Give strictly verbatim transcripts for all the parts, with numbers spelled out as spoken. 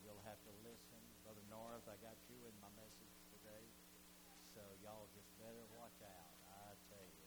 you'll have to listen. Brother North, I got you in my message today, so y'all just better watch out, I tell you.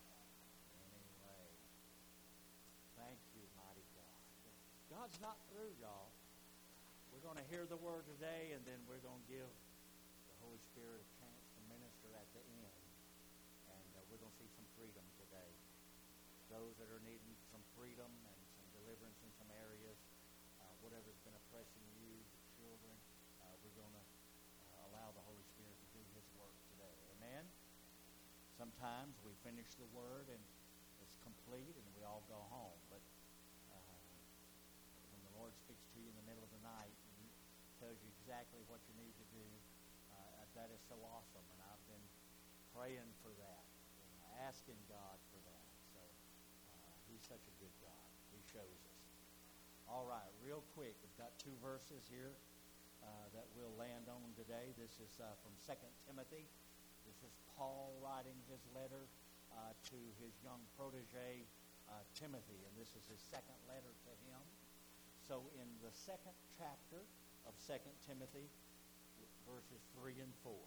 Anyway, thank you, mighty God. God's not through, y'all. We're going to hear the word today, and then we're going to give the Holy Spirit a chance to minister at the end. And uh, we're going to see some freedom today. Those that are needing some freedom and some deliverance in some areas, uh, whatever's been oppressing you, the children, uh, we're going to uh, allow the Holy Spirit to do His work today. Amen? Sometimes we finish the word and it's complete and we all go home. But uh, when the Lord speaks to you in the middle of the night and He tells you exactly what you need to do, uh, that is so awesome. And I've been praying for that, and asking God for that. So uh, He's such a good God. He shows us. All right, real quick, we've got two verses here uh, that we'll land on today. This is uh, from Second Timothy. This is Paul writing his letter uh, to his young protege, uh, Timothy, and this is his second letter to him. So in the second chapter of Second Timothy, verses three and four,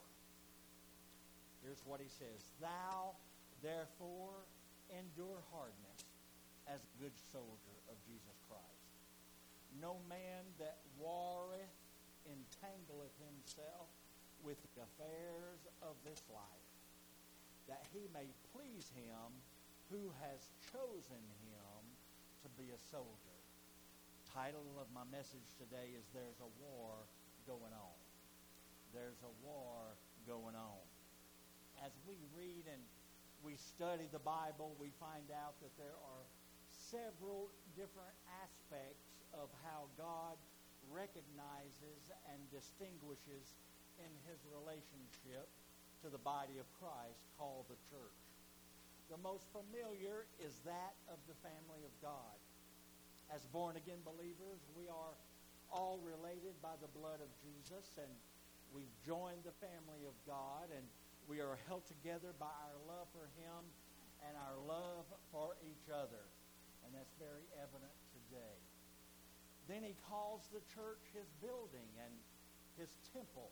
here's what he says. Thou, therefore, endure hardness as a good soldier of Jesus Christ. No man that warreth entangleth himself with the affairs of this life, that he may please him who has chosen him to be a soldier. Title of my message today is There's a War Going On. There's a war going on. As we read and we study the Bible, we find out that there are several different aspects of how God recognizes and distinguishes in His relationship to the body of Christ called the church. The most familiar is that of the family of God. As born-again believers, we are all related by the blood of Jesus, and we've joined the family of God, and we are held together by our love for Him and our love for each other. And that's very evident today. Then He calls the church His building and His temple.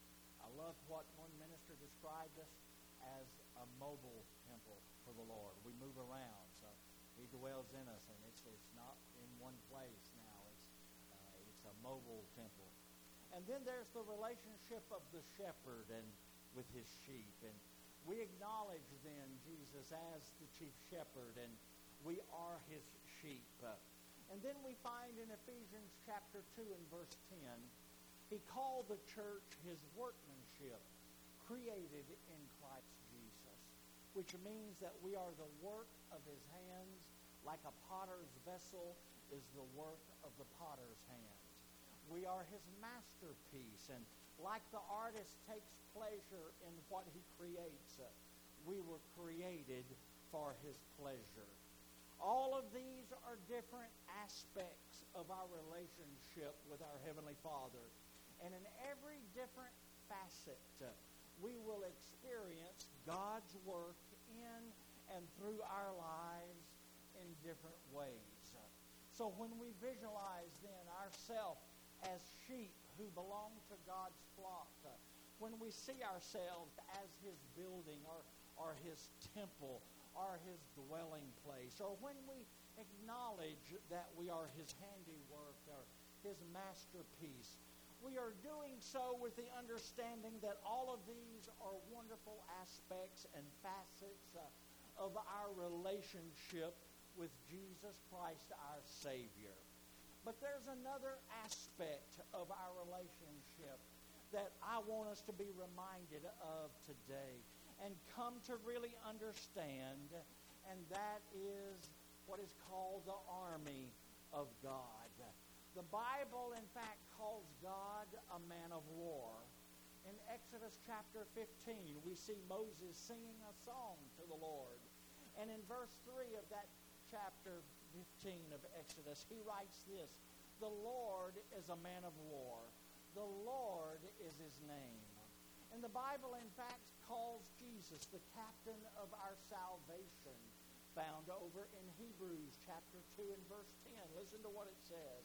I love what one minister described us as a mobile temple for the Lord. We move around, so He dwells in us, and it's it's not in one place now. It's uh, it's a mobile temple. And then there's the relationship of the shepherd and with his sheep, and we acknowledge then Jesus as the chief shepherd, and we are His sheep. Uh, and then we find in Ephesians chapter two and verse ten, He called the church His workmanship, created in Christ Jesus, which means that we are the work of His hands, like a potter's vessel is the work of the potter's hands. We are His masterpiece, and like the artist takes pleasure in what he creates, we were created for His pleasure. All of these are different aspects of our relationship with our Heavenly Father. And in every different facet, uh, we will experience God's work in and through our lives in different ways. Uh, so when we visualize then ourselves as sheep who belong to God's flock, uh, when we see ourselves as His building or, or His temple or His dwelling place, or when we acknowledge that we are His handiwork or His masterpiece, we are doing so with the understanding that all of these are wonderful aspects and facets uh, of our relationship with Jesus Christ, our Savior. But there's another aspect of our relationship that I want us to be reminded of today and come to really understand, and that is what is called the army of God. The Bible, in fact, calls God a man of war. In Exodus chapter fifteen, we see Moses singing a song to the Lord. And in verse three of that chapter fifteen of Exodus, he writes this: "The Lord is a man of war. The Lord is His name." And the Bible, in fact, calls Jesus the captain of our salvation, found over in Hebrews chapter two and verse ten. Listen to what it says.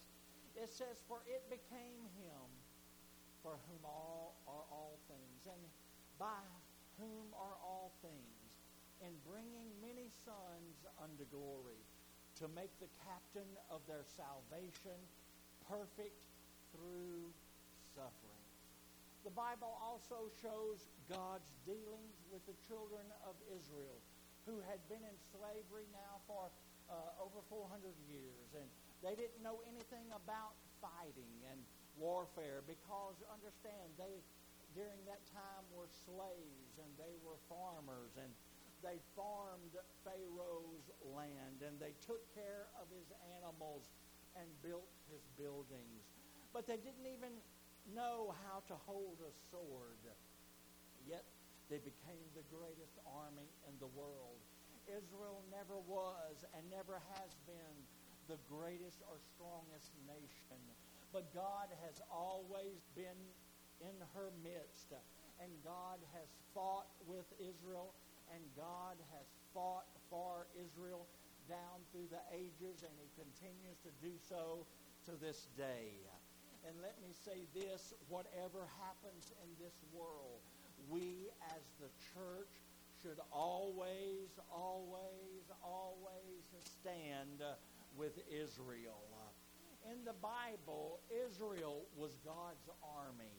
It says, for it became him for whom all are all things, and by whom are all things, in bringing many sons unto glory, to make the captain of their salvation perfect through suffering. The Bible also shows God's dealings with the children of Israel, who had been in slavery now for uh, over four hundred years, and they didn't know anything about fighting and warfare, because, understand, they during that time were slaves, and they were farmers, and they farmed Pharaoh's land, and they took care of his animals and built his buildings. But they didn't even know how to hold a sword, yet they became the greatest army in the world. Israel never was and never has been the greatest or strongest nation, but God has always been in her midst, and God has fought with Israel, and God has fought for Israel down through the ages, and he continues to do so to this day. And let me say this, whatever happens in this world, we as the church should always, always, always stand with Israel. In the Bible, Israel was God's army.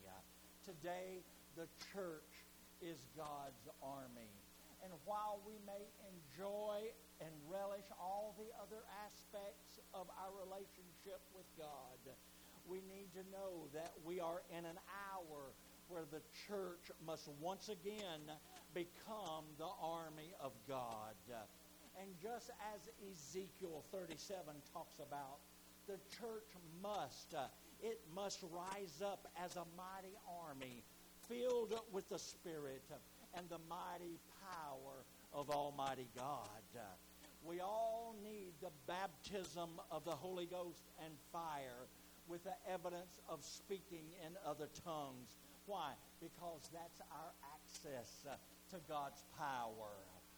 Today, the church is God's army. And while we may enjoy and relish all the other aspects of our relationship with God, we need to know that we are in an hour where the church must once again become the army of God. And just as Ezekiel thirty-seven talks about, the church must, uh, it must rise up as a mighty army, filled with the Spirit and the mighty power of Almighty God. Uh, we all need the baptism of the Holy Ghost and fire with the evidence of speaking in other tongues. Why? Because that's our access uh, to God's power.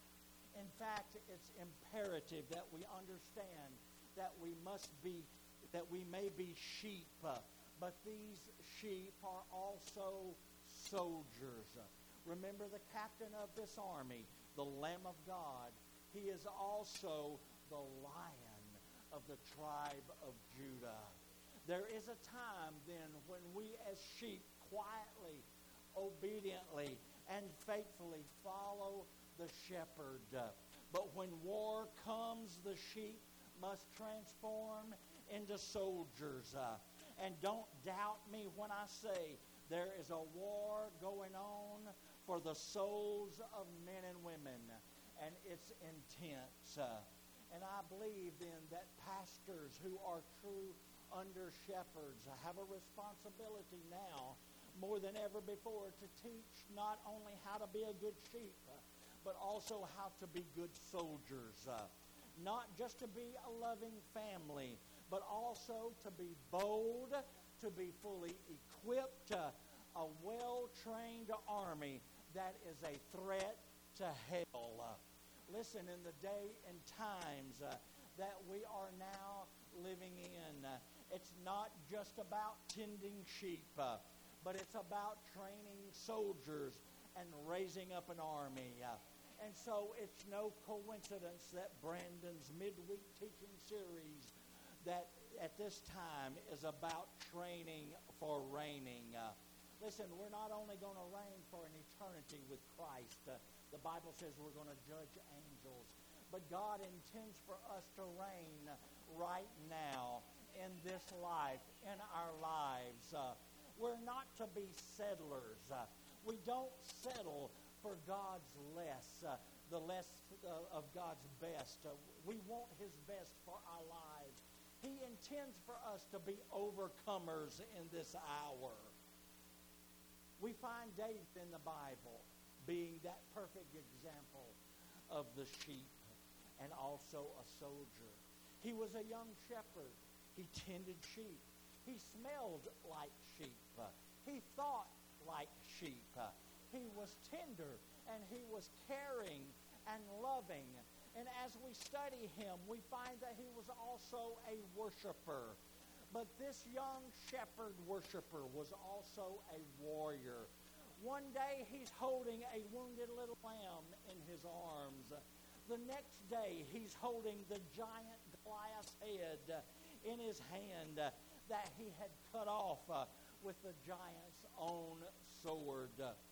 In fact, it's imperative that we understand that we must be, that we may be sheep, uh, but these sheep are also soldiers. Remember the captain of this army, the Lamb of God. He is also the Lion of the tribe of Judah. There is a time then when we as sheep quietly, obediently, and faithfully follow the shepherd. But when war comes, the sheep must transform into soldiers. And don't doubt me when I say there is a war going on for the souls of men and women, and it's intense. And I believe then that pastors who are true under shepherds have a responsibility now more than ever before to teach not only how to be a good sheep, but also how to be good soldiers. Uh, not just to be a loving family, but also to be bold, to be fully equipped, uh, a well-trained army that is a threat to hell. Uh, listen, in the day and times uh, that we are now living in, uh, it's not just about tending sheep, uh, but it's about training soldiers and raising up an army. Uh, and so it's no coincidence that Brandon's midweek teaching series that at this time is about training for reigning. Uh, listen, we're not only going to reign for an eternity with Christ. Uh, the Bible says we're going to judge angels. But God intends for us to reign right now in this life, in our lives. Uh, we're not to be settlers. Uh, we don't settle for God's less, uh, the less uh, of God's best. Uh, we want his best for our lives. He intends for us to be overcomers in this hour. We find David in the Bible being that perfect example of the sheep and also a soldier. He was a young shepherd. He tended sheep. He smelled like sheep. Uh, he thought like sheep. Uh, he was tender, and he was caring and loving. And as we study him, we find that he was also a worshiper. But this young shepherd worshiper was also a warrior. One day he's holding a wounded little lamb in his arms. The next day he's holding the giant Goliath's head in his hand that he had cut off with the giant's own sword.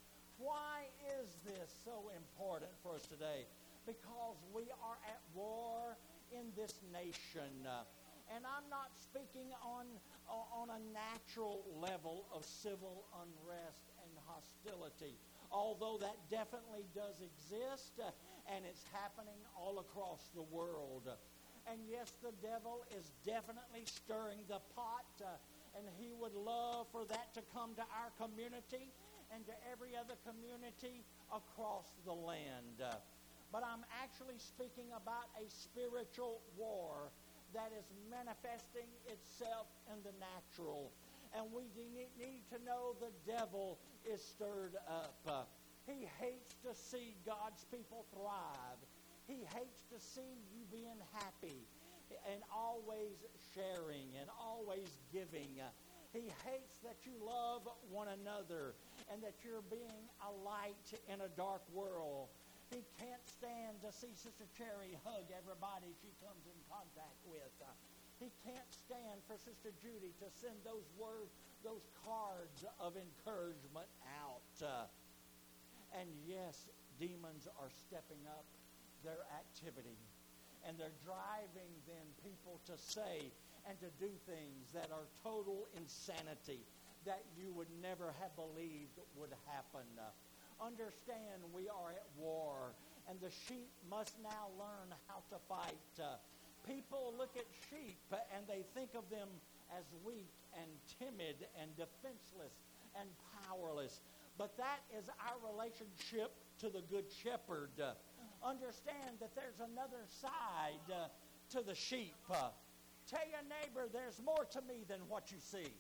Why is this so important for us today? Because we are at war in this nation. And I'm not speaking on, on a natural level of civil unrest and hostility, although that definitely does exist, uh, and it's happening all across the world. And yes, the devil is definitely stirring the pot, uh, and he would love for that to come to our community and to every other community across the land. Uh, but I'm actually speaking about a spiritual war that is manifesting itself in the natural. And we need to know the devil is stirred up. Uh, he hates to see God's people thrive. He hates to see you being happy and always sharing and always giving. Uh, he hates that you love one another and that you're being a light in a dark world. He can't stand to see Sister Cherry hug everybody she comes in contact with. Uh, he can't stand for Sister Judy to send those words, those cards of encouragement out. Uh, and yes, demons are stepping up their activity. And they're driving then people to say and to do things that are total insanity that you would never have believed would happen. Uh, Understand we are at war, and the sheep must now learn how to fight. Uh, people look at sheep, and they think of them as weak and timid and defenseless and powerless. But that is our relationship to the Good Shepherd. Uh, understand that there's another side uh, to the sheep. Uh, tell your neighbor, there's more to me than what you see.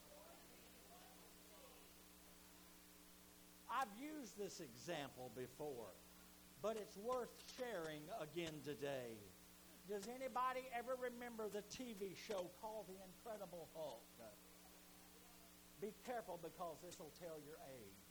I've used this example before, but it's worth sharing again today. Does anybody ever remember the T V show called The Incredible Hulk? Be careful because this will tell your age.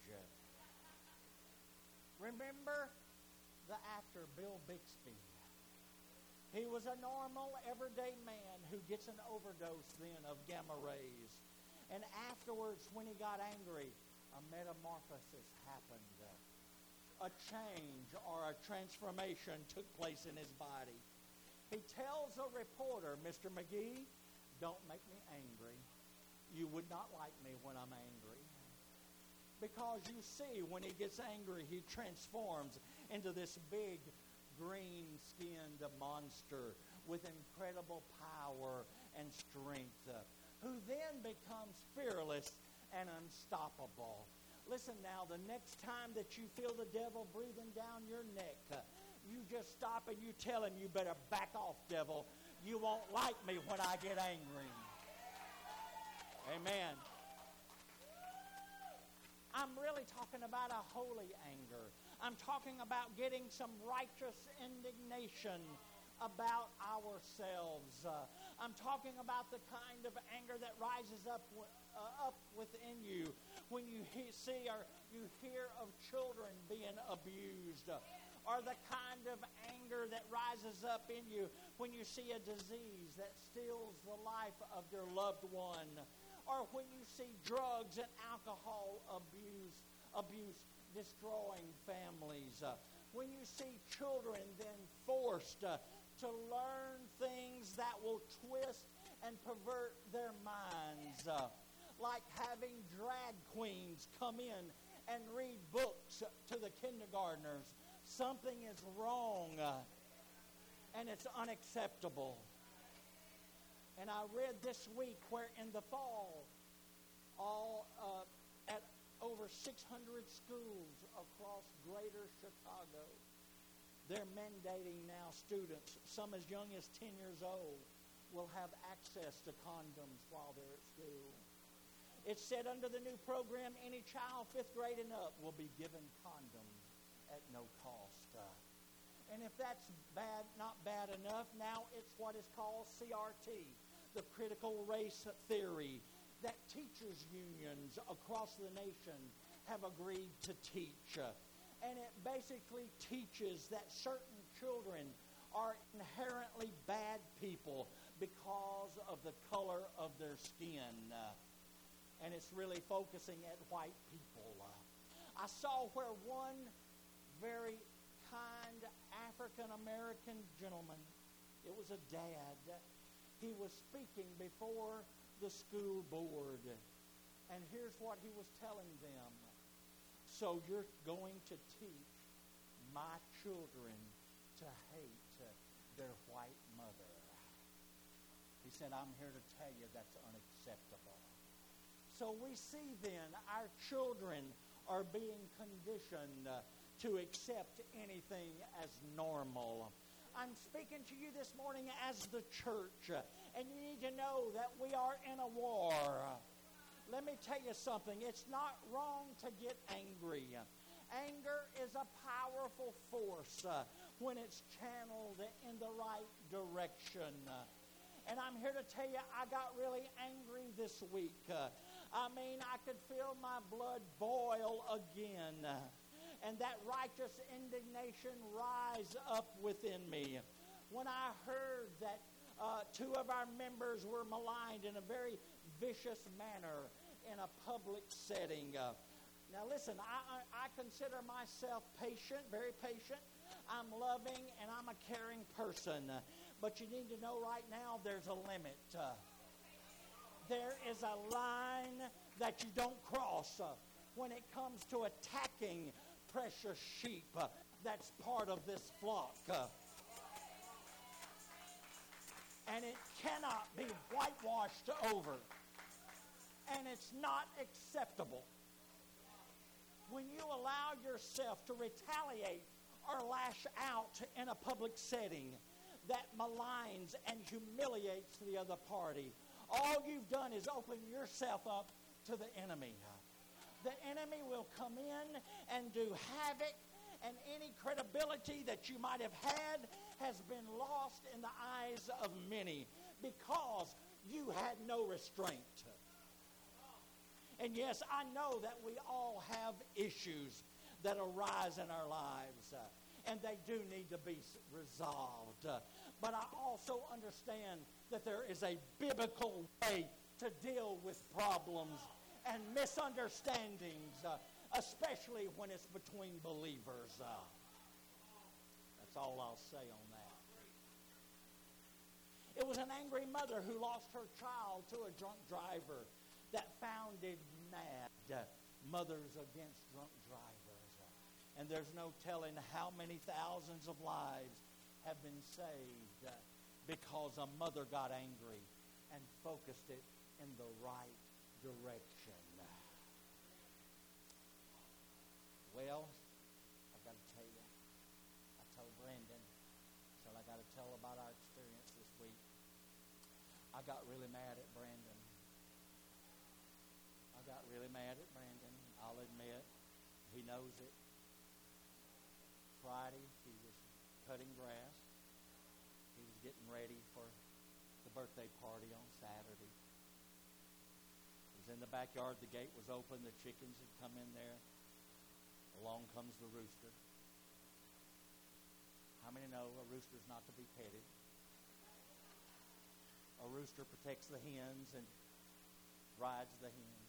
Remember the actor Bill Bixby? He was a normal, everyday man who gets an overdose then of gamma rays. And afterwards, when he got angry, a metamorphosis happened. A change or a transformation took place in his body. He tells a reporter, Mister McGee, don't make me angry. You would not like me when I'm angry. Because you see, when he gets angry, he transforms into this big, green-skinned monster with incredible power and strength, uh, who then becomes fearless and unstoppable. Listen now, the next time that you feel the devil breathing down your neck, uh, you just stop and you tell him, you better back off, devil. You won't like me when I get angry. Amen. I'm really talking about a holy anger. I'm talking about getting some righteous indignation about ourselves. Uh, I'm talking about the kind of anger that rises up uh, up within you when you he- see or you hear of children being abused, uh, or the kind of anger that rises up in you when you see a disease that steals the life of your loved one, or when you see drugs and alcohol abuse, abuse destroying families, uh, when you see children then forced uh, to learn things that will twist and pervert their minds, uh, like having drag queens come in and read books to the kindergartners. Something is wrong, uh, and it's unacceptable. And I read this week where in the fall, all uh, at over six hundred schools across greater Chicago, they're mandating now students, some as young as ten years old, will have access to condoms while they're at school. It's said under the new program, any child fifth grade and up will be given condoms at no cost. Uh, and if that's bad, not bad enough, now it's what is called C R T, the critical race theory that teachers' unions across the nation have agreed to teach. And it basically teaches that certain children are inherently bad people because of the color of their skin. Uh, and it's really focusing at white people. Uh, I saw where one very kind African-American gentleman, it was a dad, he was speaking before the school board. And here's what he was telling them. So you're going to teach my children to hate their white mother. He said, I'm here to tell you that's unacceptable. So we see then our children are being conditioned uh, to accept anything as normal. I'm speaking to you this morning as the church, uh, and you need to know that we are in a war. Let me tell you something. It's not wrong to get angry. Anger is a powerful force uh, when it's channeled in the right direction. Uh, and I'm here to tell you, I got really angry this week. Uh, I mean, I could feel my blood boil again. Uh, and that righteous indignation rise up within me. When I heard that uh, two of our members were maligned in a very vicious manner in a public setting. Uh, now listen, I, I, I consider myself patient, very patient. I'm loving and I'm a caring person. Uh, but you need to know right now there's a limit. Uh, there is a line that you don't cross uh, when it comes to attacking precious sheep uh, that's part of this flock. Uh, and it cannot be whitewashed over. And it's not acceptable. When you allow yourself to retaliate or lash out in a public setting that maligns and humiliates the other party, all you've done is open yourself up to the enemy. The enemy will come in and do havoc, and any credibility that you might have had has been lost in the eyes of many because you had no restraint. And yes, I know that we all have issues that arise in our lives, uh, and they do need to be resolved. Uh, but I also understand that there is a biblical way to deal with problems and misunderstandings, uh, especially when it's between believers. Uh, that's all I'll say on that. It was an angry mother who lost her child to a drunk driver that founded mad uh, Mothers Against Drunk Drivers. Uh, and there's no telling how many thousands of lives have been saved uh, because a mother got angry and focused it in the right direction. Well, I've got to tell you, I told Brandon, so I got to tell about our experience this week. I got really mad at Brandon. I got really mad at Brandon, I'll admit. He knows it. Friday, he was cutting grass. He was getting ready for the birthday party on Saturday. He was in the backyard. The gate was open. The chickens had come in there. Along comes the rooster. How many know a rooster's not to be petted? A rooster protects the hens and rides the hens.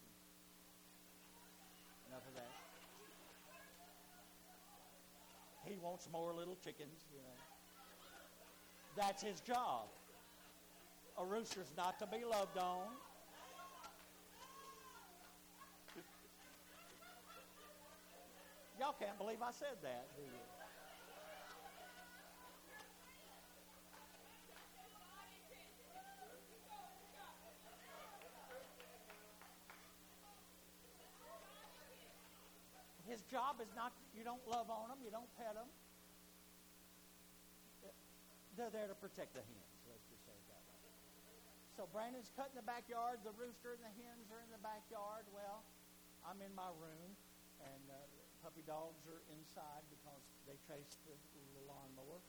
Enough of that. He wants more little chickens, you know. That's his job. A rooster's not to be loved on. Y'all can't believe I said that, do you? His job is not, you don't love on them, you don't pet them. They're there to protect the hens, let's just say it that way. So Brandon's cutting the backyard, the rooster and the hens are in the backyard. Well, I'm in my room, and uh, puppy dogs are inside because they chase the, the lawnmower.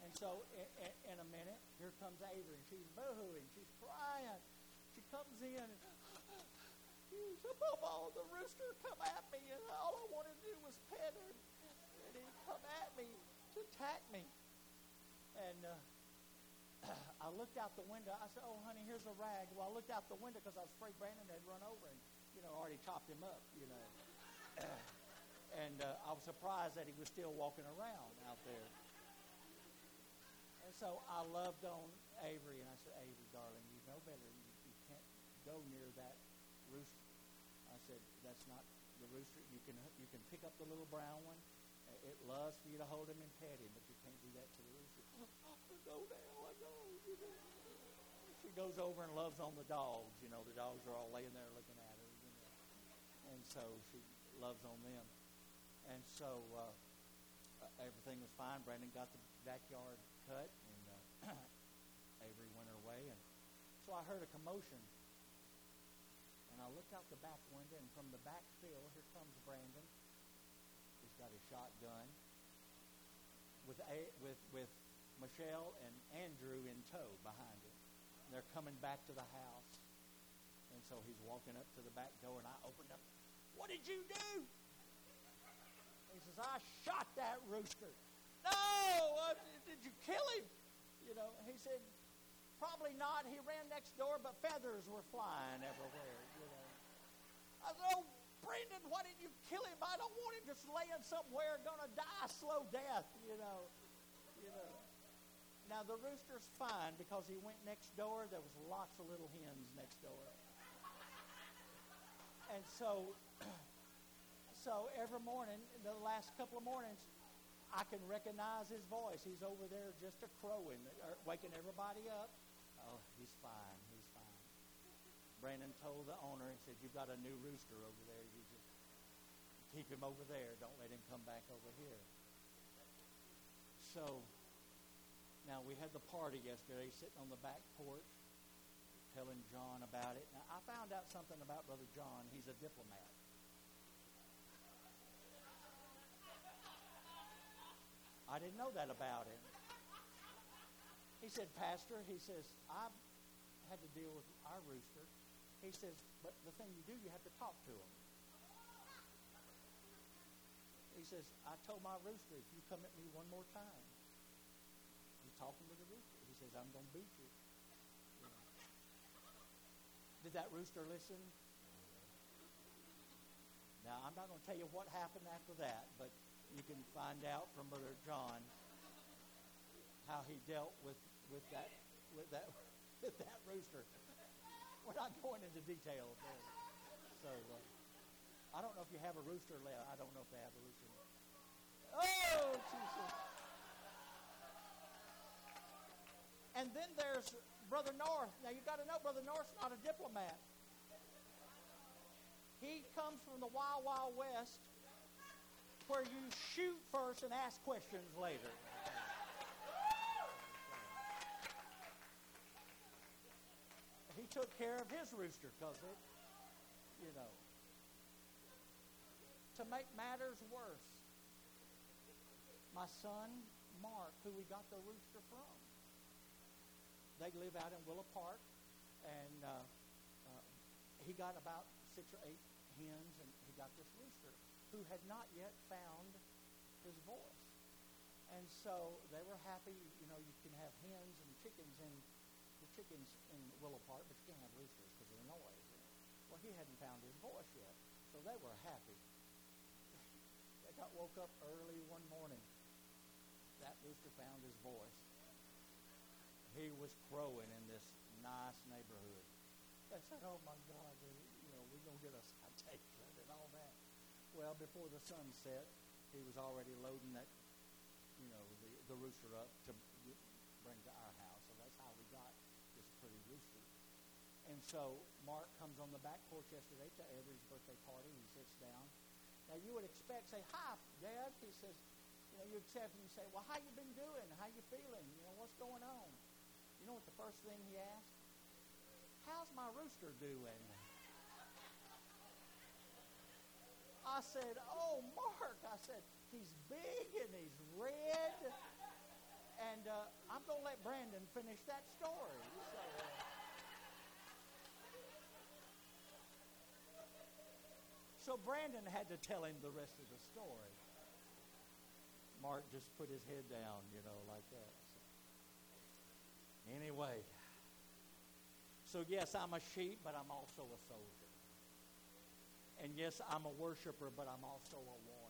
And so in, in, in a minute, here comes Avery, and she's boo-hooing, she's crying. She comes in, and she said, Mama, the rooster come at me, and all I wanted to do was pet him. And he come at me to attack me. And uh, I looked out the window. I said, oh, honey, here's a rag. Well, I looked out the window because I was afraid Brandon had run over and, you know, already chopped him up, you know. and uh, I was surprised that he was still walking around out there. And so I loved on Avery, and I said, Avery, darling, you know better. You, you can't go near that rooster. I said, that's not the rooster. You can you can pick up the little brown one. It loves for you to hold him and pet him, but you can't do that to the rooster. Oh, I know now, I know. You know. She goes over and loves on the dogs. You know, the dogs are all laying there looking at her. You know. And so she loves on them. And so uh, uh, everything was fine. Brandon got the backyard cut, and uh, Avery went her way. And so I heard a commotion. And I looked out the back window, and from the back field, here comes Brandon. He's got a shotgun with a, with with Michelle and Andrew in tow behind him. And they're coming back to the house. And so he's walking up to the back door, and I opened up. What did you do? He says, I shot that rooster. No! Uh, did you kill him? You know, he said, probably not. He ran next door, but feathers were flying everywhere, you know. I said, oh, Brendan, why didn't you kill him? I don't want him just laying somewhere going to die a slow death, you know. You know. Now, the rooster's fine because he went next door. There was lots of little hens next door. And so, so every morning, the last couple of mornings, I can recognize his voice. He's over there just a crowing, or waking everybody up. Oh, he's fine. He's fine. Brandon told the owner, he said, you've got a new rooster over there. You just keep him over there. Don't let him come back over here. So, now we had the party yesterday, sitting on the back porch, telling John about it. Now, I found out something about Brother John. He's a diplomat. I didn't know that about him. He said, Pastor, he says, I had to deal with our rooster. He says, but the thing you do, you have to talk to him. He says, I told my rooster, if you come at me one more time, he's talking to the rooster. He says, I'm going to beat you. You know. Did that rooster listen? Now, I'm not going to tell you what happened after that, but you can find out from Brother John how he dealt with, with that with that with that rooster. We're not going into details there. So uh, I don't know if you have a rooster left. I don't know if they have a rooster left. Oh, Jesus! And then there's Brother North. Now you got to know, Brother North's not a diplomat. He comes from the Wild Wild West, where you shoot first and ask questions later. He took care of his rooster because it, you know. To make matters worse, my son, Mark, who we got the rooster from, they live out in Willow Park, and uh, uh, he got about six or eight hens, and he got this rooster who had not yet found his voice. And so they were happy. You know, you can have hens and chickens in the chickens in Willow Park, but you can't have roosters because of the noise. Well, he hadn't found his voice yet, so they were happy. They got woke up early one morning. That rooster found his voice. He was crowing in this nice neighborhood. They said, oh, my God, you know, we're going to get a citation and all that. Well, before the sun set, he was already loading that, you know, the, the rooster up to bring to our house. So that's how we got this pretty rooster. And so Mark comes on the back porch yesterday to Avery's birthday party. He sits down. Now, you would expect, say, hi, Dad. He says, you know, you accept him and say, well, how you been doing? How you feeling? You know, what's going on? You know what the first thing he asked? How's my rooster doing? I said, oh, Mark. I said, he's big and he's red And uh, I'm going to let Brandon finish that story. So, uh, so Brandon had to tell him the rest of the story. Mark just put his head down, you know, like that. So. Anyway. So yes, I'm a sheep, but I'm also a soldier. And yes, I'm a worshiper, but I'm also a warrior.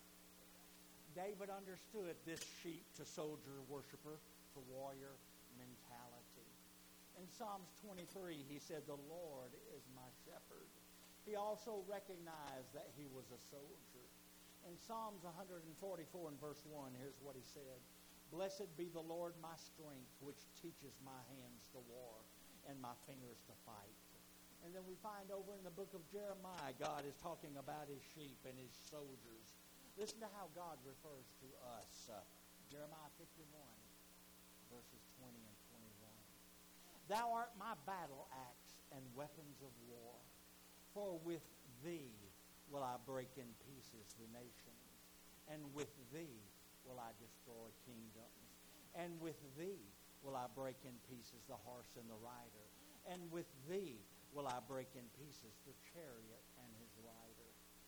David understood this sheep to soldier, worshiper, to warrior mentality. In Psalms twenty-three, he said, "The Lord is my shepherd." He also recognized that he was a soldier. In Psalms one forty-four and verse one, here's what he said. "Blessed be the Lord my strength, which teaches my hands to war and my fingers to fight." And then we find over in the book of Jeremiah, God is talking about his sheep and his soldiers. Listen to how God refers to us. Uh, Jeremiah fifty-one, verses twenty and twenty-one. "Thou art my battle axe and weapons of war. For with thee will I break in pieces the nations, and with thee will I destroy kingdoms. And with thee will I break in pieces the horse and the rider. And with thee will I break in pieces the chariot and his rider."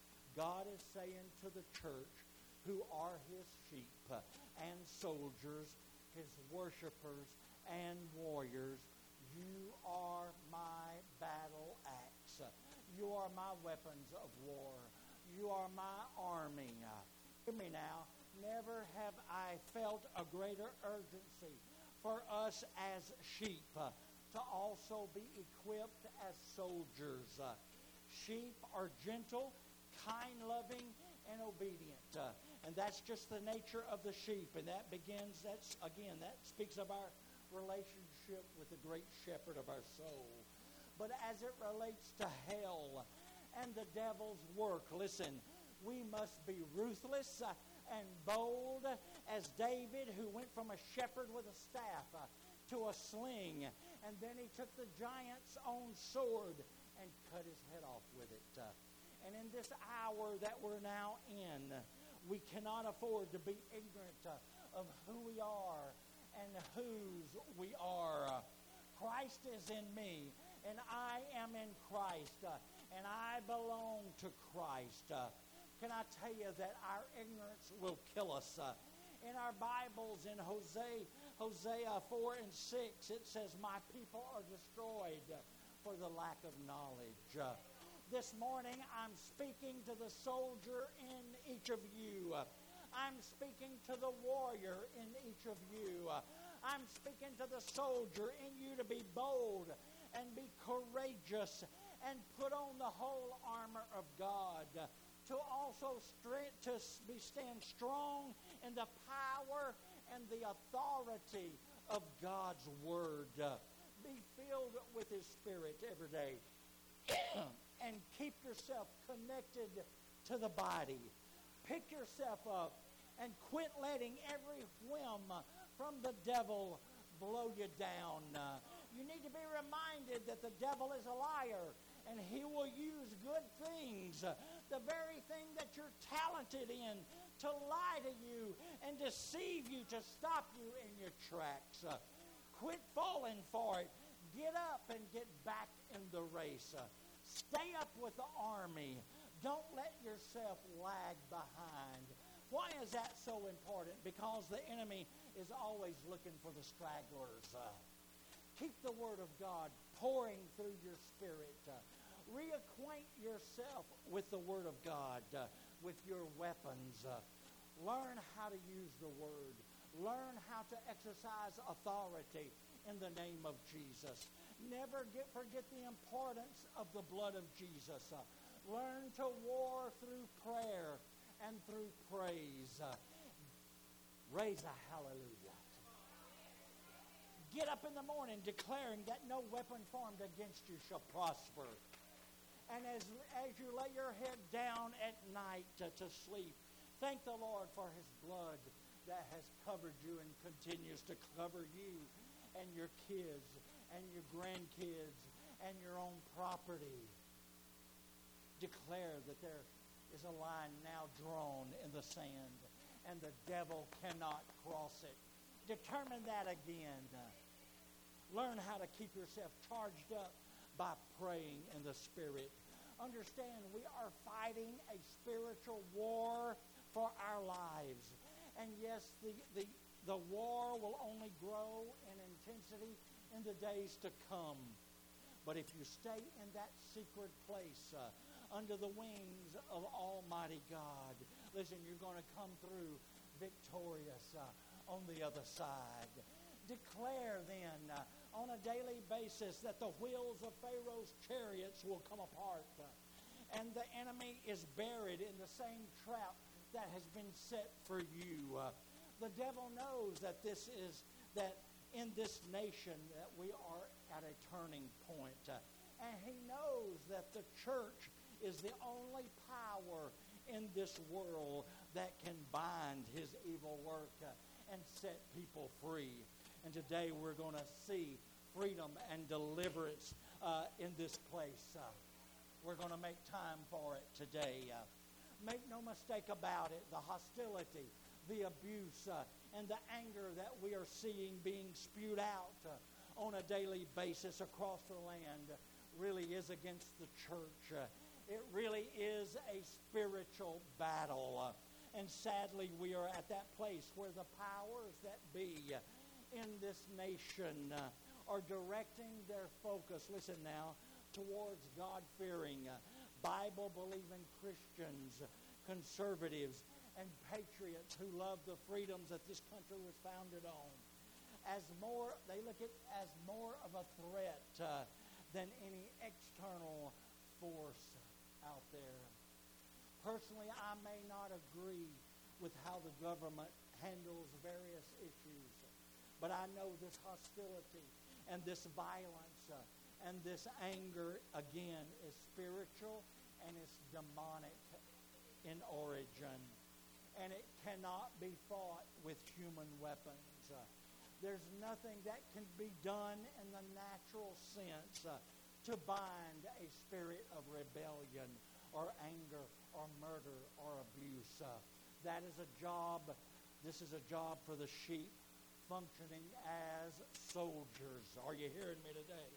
God is saying to the church, who are his sheep and soldiers, his worshipers and warriors, "You are my battle axe. You are my weapons of war. You are my army." Hear me now. Never have I felt a greater urgency for us as sheep to also be equipped as soldiers. Sheep are gentle, kind-loving, and obedient. Uh, and that's just the nature of the sheep. And that begins, that's again, that speaks of our relationship with the great shepherd of our soul. But as it relates to hell and the devil's work, listen, we must be ruthless uh, and bold as David, who went from a shepherd with a staff uh, to a sling. And then he took the giant's own sword and cut his head off with it. Uh, And in this hour that we're now in, we cannot afford to be ignorant uh, of who we are and whose we are. Uh, Christ is in me, and I am in Christ, uh, and I belong to Christ. Uh, can I tell you that our ignorance will kill us? Uh, in our Bibles, in Hosea, Hosea four and six, it says, "My people are destroyed for the lack of knowledge." Uh, This morning, I'm speaking to the soldier in each of you. I'm speaking to the warrior in each of you. I'm speaking to the soldier in you to be bold and be courageous and put on the whole armor of God, to also strength, to be stand strong in the power and the authority of God's word. Be filled with his Spirit every day. And keep yourself connected to the body. Pick yourself up and quit letting every whim from the devil blow you down. Uh, you need to be reminded that the devil is a liar, and he will use good things, uh, the very thing that you're talented in, to lie to you and deceive you, to stop you in your tracks. Uh, quit falling for it. Get up and get back in the race. Uh, Stay up with the army. Don't let yourself lag behind. Why is that so important? Because the enemy is always looking for the stragglers. Uh, keep the word of God pouring through your spirit. Uh, reacquaint yourself with the word of God, uh, with your weapons. Uh, learn how to use the word. Learn how to exercise authority in the name of Jesus. Never get, forget the importance of the blood of Jesus. Uh, learn to war through prayer and through praise. Uh, raise a hallelujah. Get up in the morning declaring that no weapon formed against you shall prosper. And as, as you lay your head down at night to, to sleep, thank the Lord for his blood that has covered you and continues to cover you and your kids and your grandkids and your own property. Declare that there is a line now drawn in the sand, and the devil cannot cross it Determine that again. Learn how to keep yourself charged up by praying in the Spirit. Understand, we are fighting a spiritual war for our lives. And yes, the, the, the war will only grow in intensity in the days to come. But if you stay in that secret place uh, under the wings of Almighty God, listen, you're going to come through victorious uh, on the other side. Declare then uh, on a daily basis that the wheels of Pharaoh's chariots will come apart. Uh, and the enemy is buried in the same trap that has been set for you. Uh, the devil knows that this is, that in this nation that we are at a turning point. Uh, and he knows that the church is the only power in this world that can bind his evil work uh, and set people free. And today we're going to see freedom and deliverance uh, in this place. Uh, we're going to make time for it today. Uh, make no mistake about it, the hostility, the abuse, uh, and the anger that we are seeing being spewed out uh, on a daily basis across the land really is against the church. Uh, it really is a spiritual battle. Uh, and sadly, we are at that place where the powers that be uh, in this nation uh, are directing their focus, listen now, towards God-fearing, uh, Bible-believing Christians, conservatives, and patriots who love the freedoms that this country was founded on. As more, they look at as more of a threat uh, than any external force out there. Personally, I may not agree with how the government handles various issues, but I know this hostility and this violence uh, and this anger, again, is spiritual and it's demonic in origin. And it cannot be fought with human weapons. Uh, there's nothing that can be done in the natural sense uh, to bind a spirit of rebellion or anger or murder or abuse. Uh, that is a job, this is a job for the sheep functioning as soldiers. Are you hearing me today?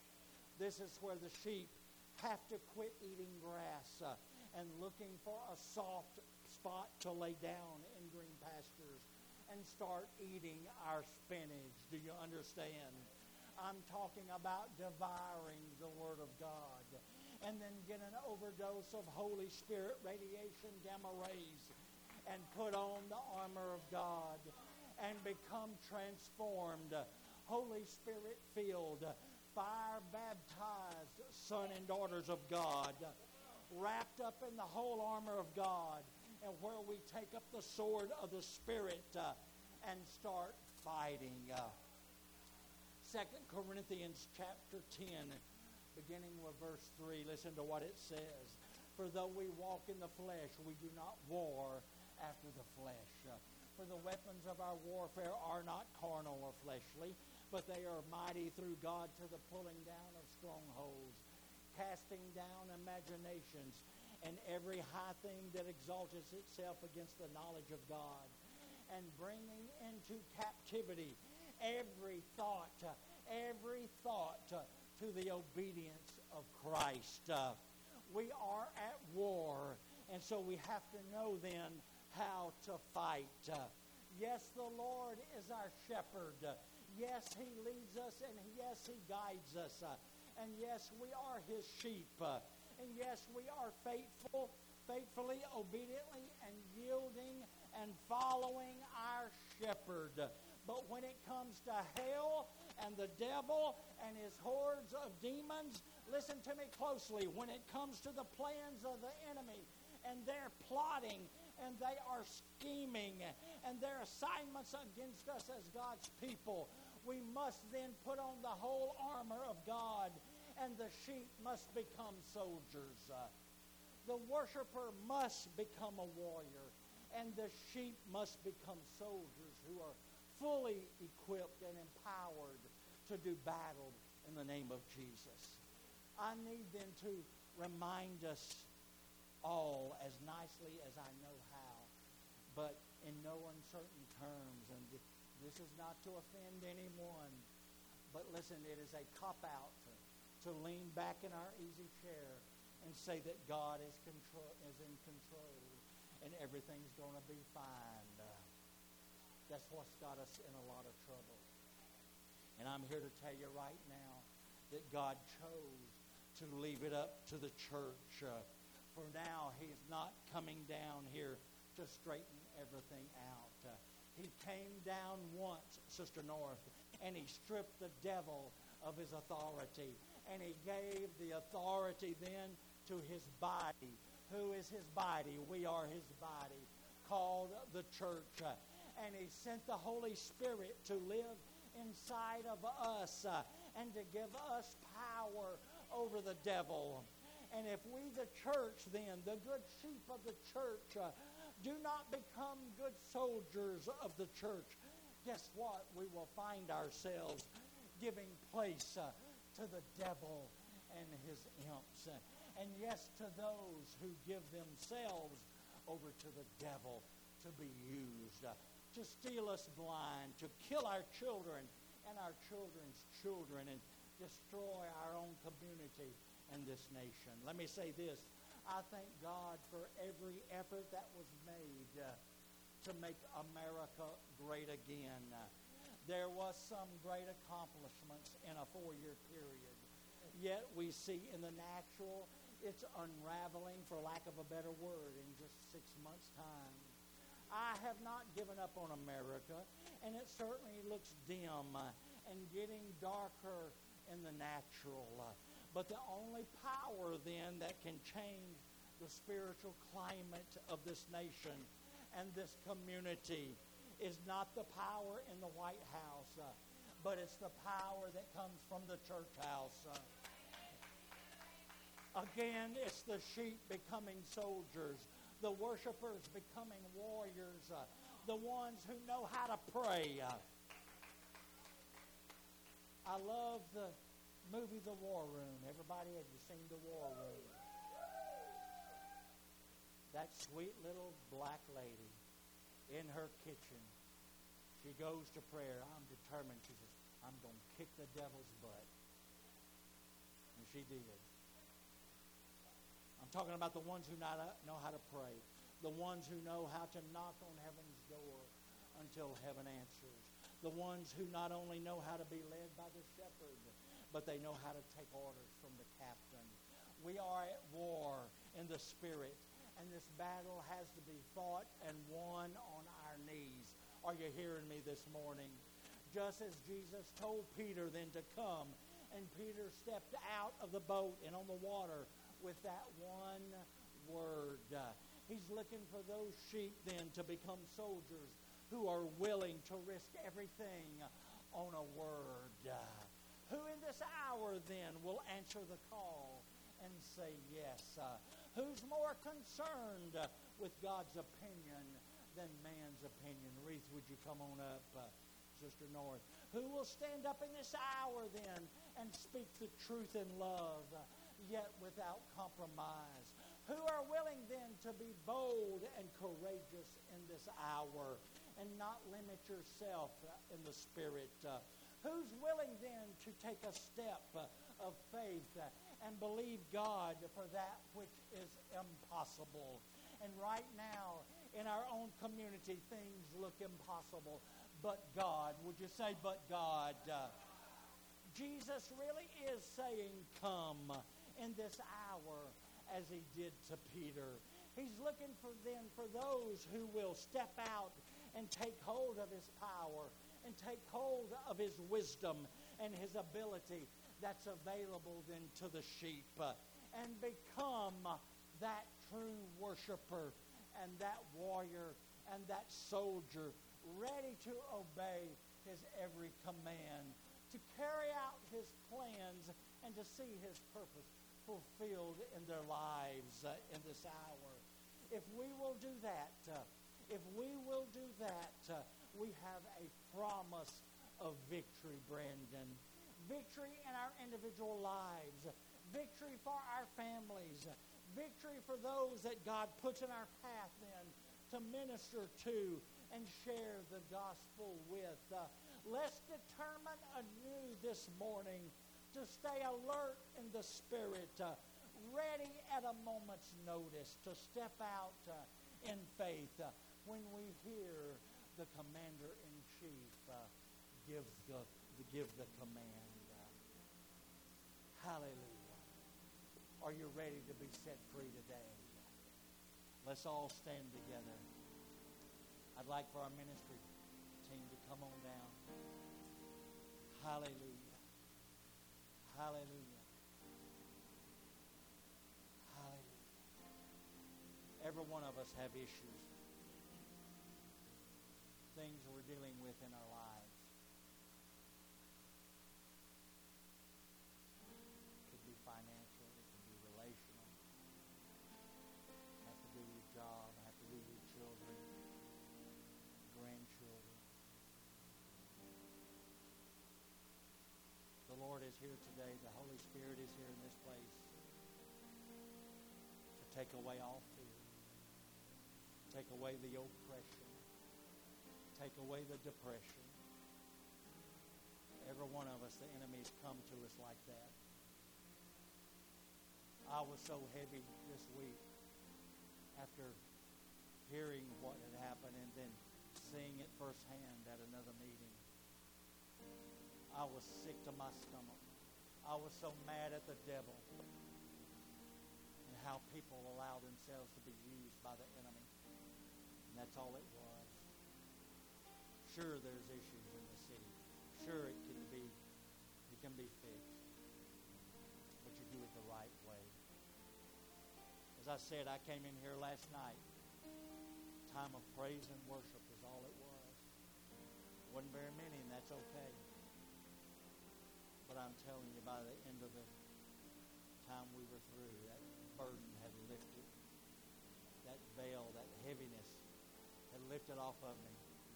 This is where the sheep have to quit eating grass uh, and looking for a soft spot to lay down in green pastures and start eating our spinach. Do you understand? I'm talking about devouring the Word of God and then get an overdose of Holy Spirit radiation gamma rays and put on the armor of God and become transformed, Holy Spirit filled, fire baptized son and daughters of God, wrapped up in the whole armor of God, and where we take up the sword of the Spirit uh, and start fighting. Uh, Second Corinthians chapter ten, beginning with verse three, listen to what it says. For though we walk in the flesh, we do not war after the flesh. Uh, For the weapons of our warfare are not carnal or fleshly, but they are mighty through God to the pulling down of strongholds, casting down imaginations, and every high thing that exalts itself against the knowledge of God, and bringing into captivity every thought, every thought to the obedience of Christ. Uh, we are at war, and so we have to know then how to fight. Uh, yes, the Lord is our shepherd. Uh, yes, he leads us, and yes, he guides us. Uh, and yes, we are his sheep. Uh, and yes, we are faithful, faithfully, obediently, and yielding and following our shepherd. But when it comes to hell and the devil and his hordes of demons, listen to me closely. When it comes to the plans of the enemy and their plotting and they are scheming and their assignments against us as God's people, we must then put on the whole armor of God, and the sheep must become soldiers. Uh, the worshiper must become a warrior, and the sheep must become soldiers who are fully equipped and empowered to do battle in the name of Jesus. I need then to remind us all as nicely as I know how, but in no uncertain terms, and This is not to offend anyone, but listen, it is a cop-out to, to lean back in our easy chair and say that God is control is in control and everything's going to be fine. Uh, that's what's got us in a lot of trouble. And I'm here to tell you right now that God chose to leave it up to the church. Uh, for now, He's not coming down here to straighten everything out. Uh, he came down once, Sister North, and He stripped the devil of his authority. And He gave the authority then to His body. Who is His body? We are His body, called the church. Uh, and He sent the Holy Spirit to live inside of us uh, and to give us power over the devil. And if we, the church then, the good sheep of the church, uh, do not become good soldiers of the church, guess what? We will find ourselves giving place uh, to the devil and his imps. Uh, and yes, to those who give themselves over to the devil to be used, uh, to steal us blind, to kill our children and our children's children, and destroy our own community and this nation. Let me say this. I thank God for every effort that was made uh, to make America great again. Uh, there was some great accomplishments in a four-year period. Yet we see in the natural, it's unraveling, for lack of a better word, in just six months' time. I have not given up on America, and it certainly looks dim uh, and getting darker in the natural. Uh, but the only power then that can change the spiritual climate of this nation and this community is not the power in the White House, uh, but it's the power that comes from the church house. Uh, again, it's the sheep becoming soldiers, the worshipers becoming warriors, uh, the ones who know how to pray. Uh, I love the movie The War Room. Everybody, have you seen The War Room? That sweet little black lady in her kitchen, she goes to prayer. I'm determined. She says, I'm going to kick the devil's butt. And she did. I'm talking about the ones who not, know how to pray, the ones who know how to knock on heaven's door until heaven answers, the ones who not only know how to be led by the shepherd, but they know how to take orders from the captain. We are at war in the spirit, and this battle has to be fought and won on our knees. Are you hearing me this morning? Just as Jesus told Peter then to come, and Peter stepped out of the boat and on the water with that one word. Uh, he's looking for those sheep then to become soldiers who are willing to risk everything on a word. Uh, who in this hour then will answer the call and say yes? Uh, who's more concerned uh, with God's opinion than man's opinion? Reese, would you come on up, uh, Sister North? Who will stand up in this hour then and speak the truth in love, uh, yet without compromise? Who are willing then to be bold and courageous in this hour and not limit yourself uh, in the spirit? Uh, who's willing then to take a step uh, of faith uh, and believe God for that which is impossible? And right now, in our own community, things look impossible. But God, would you say, but God? Uh, Jesus really is saying, come in this hour, as He did to Peter. He's looking for then for those who will step out and take hold of His power and take hold of His wisdom and His ability that's available then to the sheep uh, and become that true worshiper and that warrior and that soldier ready to obey His every command, to carry out His plans and to see His purpose fulfilled in their lives uh, in this hour. If we will do that, uh, if we will do that, uh, we have a promise of victory, Brandon. Victory in our individual lives. Victory for our families. Victory for those that God puts in our path then to minister to and share the gospel with. Uh, let's determine anew this morning to stay alert in the Spirit, uh, ready at a moment's notice to step out uh, in faith uh, when we hear the commander-in-chief uh, give the give the command. Uh, hallelujah. Are you ready to be set free today? Let's all stand together. I'd like for our ministry team to come on down. Hallelujah. Hallelujah. Hallelujah. Every one of us have issues. Things we're dealing with in our lives. It could be financial. It could be relational. Have to do with your job. Have to do with your children, grandchildren. The Lord is here today. The Holy Spirit is here in this place to take away all fear, take away the oppression, take away the depression. Every one of us, the enemy's come to us like that. I was so heavy this week after hearing what had happened and then seeing it firsthand at another meeting. I was sick to my stomach. I was so mad at the devil and how people allow themselves to be used by the enemy. And that's all it was. Sure, there's issues in the city. Sure, it can be, it can be fixed. But you do it the right way. As I said, I came in here last night. Time of praise and worship is all it was. Wasn't very many, and that's okay. But I'm telling you, by the end of the time we were through, that burden had lifted. That veil, that heaviness had lifted off of me.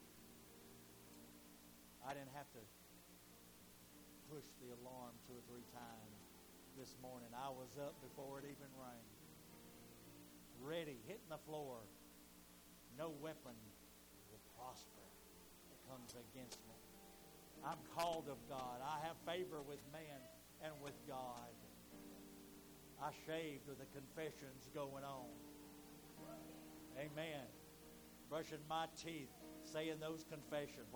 I didn't have to push the alarm two or three times this morning. I was up before it even rang. Ready, hitting the floor. No weapon will prosper that comes against me. I'm called of God. I have favor with man and with God. I shaved with the confessions going on. Amen. Brushing my teeth, saying those confessions.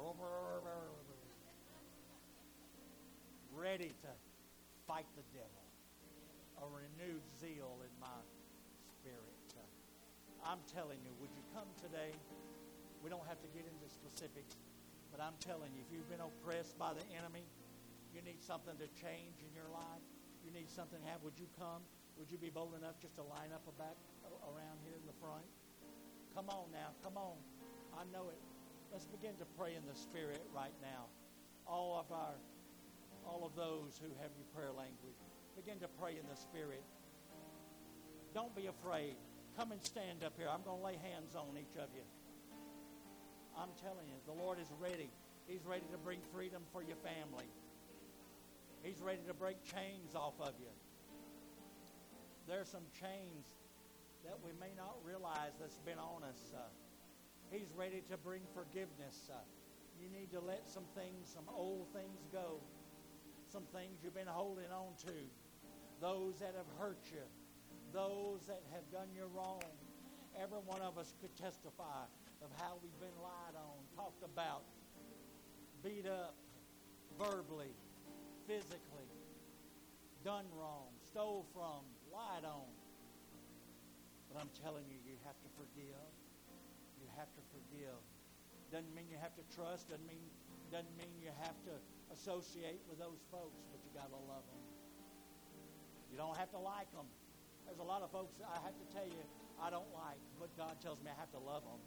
Ready to fight the devil. A renewed zeal in my spirit. I'm telling you, would you come today? We don't have to get into specifics. But I'm telling you, if you've been oppressed by the enemy, you need something to change in your life, you need something to have, would you come? Would you be bold enough just to line up a back around here in the front? Come on now, come on. I know it. Let's begin to pray in the Spirit right now. All of our, all of those who have your prayer language, begin to pray in the Spirit. Don't be afraid. Come and stand up here. I'm going to lay hands on each of you. I'm telling you, the Lord is ready. He's ready to bring freedom for your family. He's ready to break chains off of you. There are some chains that we may not realize that's been on us. Uh, he's ready to bring forgiveness. Uh, you need to let some things, some old things go. Some things you've been holding on to. Those that have hurt you. Those that have done you wrong. Every one of us could testify of how we've been lied on, talked about, beat up, verbally, physically, done wrong, stole from, lied on. But I'm telling you, you have to forgive. You have to forgive. Doesn't mean you have to trust. Doesn't mean doesn't mean you have to associate with those folks, but you got to love them. You don't have to like them. There's a lot of folks I have to tell you I don't like, but God tells me I have to love them.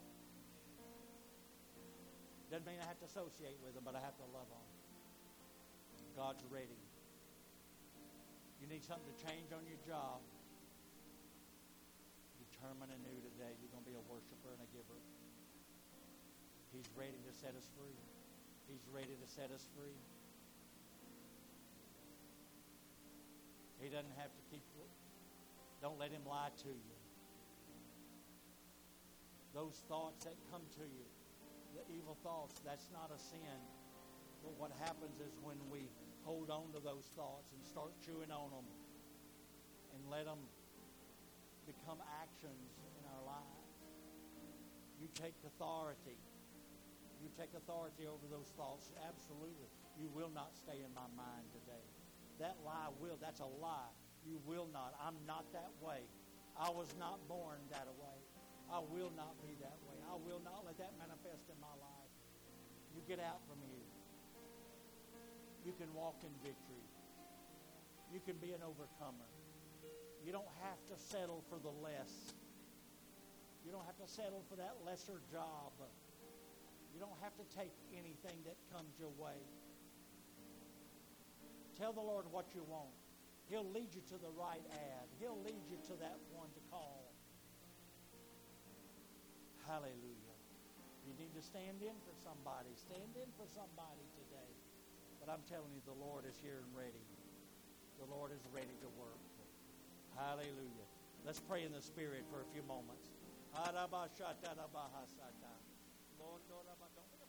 Doesn't mean I have to associate with them, but I have to love them. God's ready. You need something to change on your job. Determine anew today. You're going to be a worshiper and a giver. He's ready to set us free. He's ready to set us free. He doesn't have to keep... Don't let him lie to you. Those thoughts that come to you, the evil thoughts, that's not a sin. But what happens is when we hold on to those thoughts and start chewing on them and let them become actions in our lives, you take authority. You take authority over those thoughts. Absolutely. You will not stay in my mind today. That lie will. That's a lie. You will not. I'm not that way. I was not born that way. I will not be that way. I will not let that manifest in my life. You get out from here. You can walk in victory. You can be an overcomer. You don't have to settle for the less. You don't have to settle for that lesser job. You don't have to take anything that comes your way. Tell the Lord what you want. He'll lead you to the right ad. He'll lead you to that one to call. Hallelujah. You need to stand in for somebody. Stand in for somebody today. But I'm telling you, the Lord is here and ready. The Lord is ready to work. Hallelujah. Let's pray in the Spirit for a few moments.